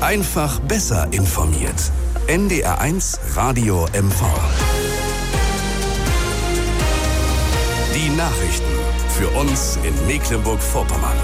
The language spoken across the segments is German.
Einfach besser informiert. NDR1 Radio MV. Die Nachrichten für uns in Mecklenburg-Vorpommern.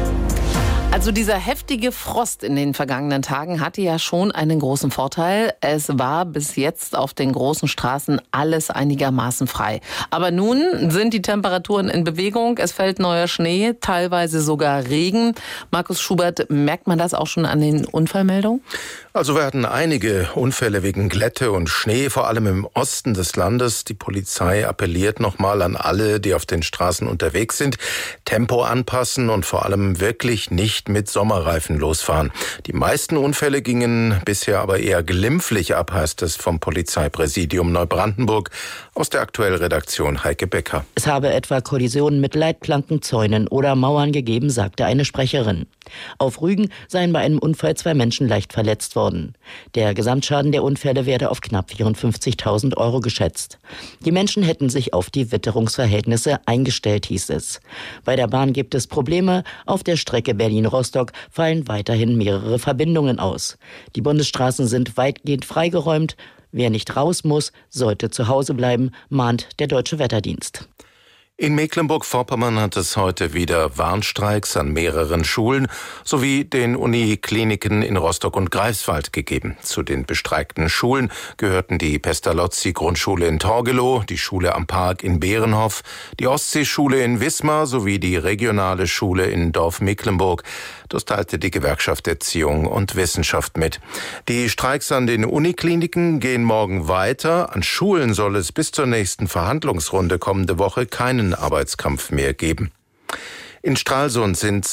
Also dieser heftige Frost in den vergangenen Tagen hatte ja schon einen großen Vorteil. Es war bis jetzt auf den großen Straßen alles einigermaßen frei. Aber nun sind die Temperaturen in Bewegung. Es fällt neuer Schnee, teilweise sogar Regen. Markus Schubert, merkt man das auch schon an den Unfallmeldungen? Also wir hatten einige Unfälle wegen Glätte und Schnee, vor allem im Osten des Landes. Die Polizei appelliert nochmal an alle, die auf den Straßen unterwegs sind, Tempo anpassen und vor allem wirklich nicht mit Sommerreifen losfahren. Die meisten Unfälle gingen bisher aber eher glimpflich ab, heißt es vom Polizeipräsidium Neubrandenburg. Aus der Aktuell-Redaktion Heike Becker. Es habe etwa Kollisionen mit Leitplanken, Zäunen oder Mauern gegeben, sagte eine Sprecherin. Auf Rügen seien bei einem Unfall 2 Menschen leicht verletzt worden. Der Gesamtschaden der Unfälle werde auf knapp 54.000 € geschätzt. Die Menschen hätten sich auf die Witterungsverhältnisse eingestellt, hieß es. Bei der Bahn gibt es Probleme. Auf der Strecke Berlin-Rostock fallen weiterhin mehrere Verbindungen aus. Die Bundesstraßen sind weitgehend freigeräumt. Wer nicht raus muss, sollte zu Hause bleiben, mahnt der Deutsche Wetterdienst. In Mecklenburg-Vorpommern hat es heute wieder Warnstreiks an mehreren Schulen sowie den Unikliniken in Rostock und Greifswald gegeben. Zu den bestreikten Schulen gehörten die Pestalozzi-Grundschule in Torgelow, die Schule am Park in Behrenhof, die Ostseeschule in Wismar sowie die regionale Schule in Dorf Mecklenburg. Das teilte die Gewerkschaft Erziehung und Wissenschaft mit. Die Streiks an den Unikliniken gehen morgen weiter. An Schulen soll es bis zur nächsten Verhandlungsrunde kommende Woche keinen Arbeitskampf mehr geben. In Stralsund sind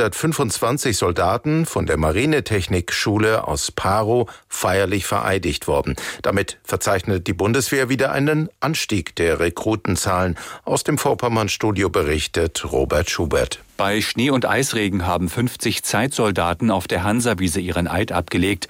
225 Soldaten von der Marinetechnikschule aus Parow feierlich vereidigt worden. Damit verzeichnet die Bundeswehr wieder einen Anstieg der Rekrutenzahlen. Aus dem Vorpommern-Studio berichtet Robert Schubert. Bei Schnee- und Eisregen haben 50 Zeitsoldaten auf der Hansawiese ihren Eid abgelegt.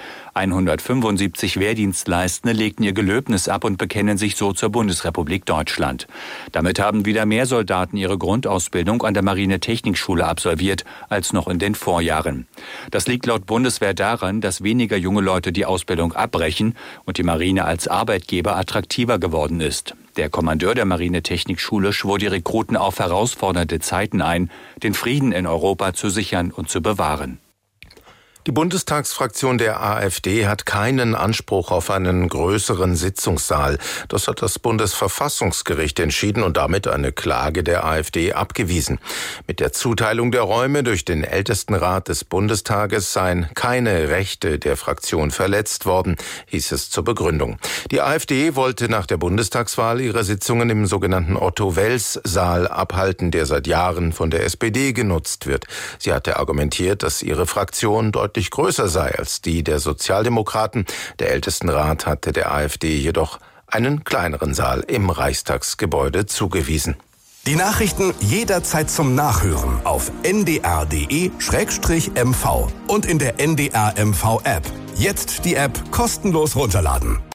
175 Wehrdienstleistende legten ihr Gelöbnis ab und bekennen sich so zur Bundesrepublik Deutschland. Damit haben wieder mehr Soldaten ihre Grundausbildung an der Marinetechnikschule absolviert als noch in den Vorjahren. Das liegt laut Bundeswehr daran, dass weniger junge Leute die Ausbildung abbrechen und die Marine als Arbeitgeber attraktiver geworden ist. Der Kommandeur der Marinetechnikschule schwor die Rekruten auf herausfordernde Zeiten ein, den Frieden in Europa zu sichern und zu bewahren. Die Bundestagsfraktion der AfD hat keinen Anspruch auf einen größeren Sitzungssaal. Das hat das Bundesverfassungsgericht entschieden und damit eine Klage der AfD abgewiesen. Mit der Zuteilung der Räume durch den Ältestenrat des Bundestages seien keine Rechte der Fraktion verletzt worden, hieß es zur Begründung. Die AfD wollte nach der Bundestagswahl ihre Sitzungen im sogenannten Otto-Wels-Saal abhalten, der seit Jahren von der SPD genutzt wird. Sie hatte argumentiert, dass ihre Fraktion deutlich größer sei als die der Sozialdemokraten. Der Ältestenrat hatte der AfD jedoch einen kleineren Saal im Reichstagsgebäude zugewiesen. Die Nachrichten jederzeit zum Nachhören auf ndr.de/mv und in der NDR MV App. Jetzt die App kostenlos runterladen.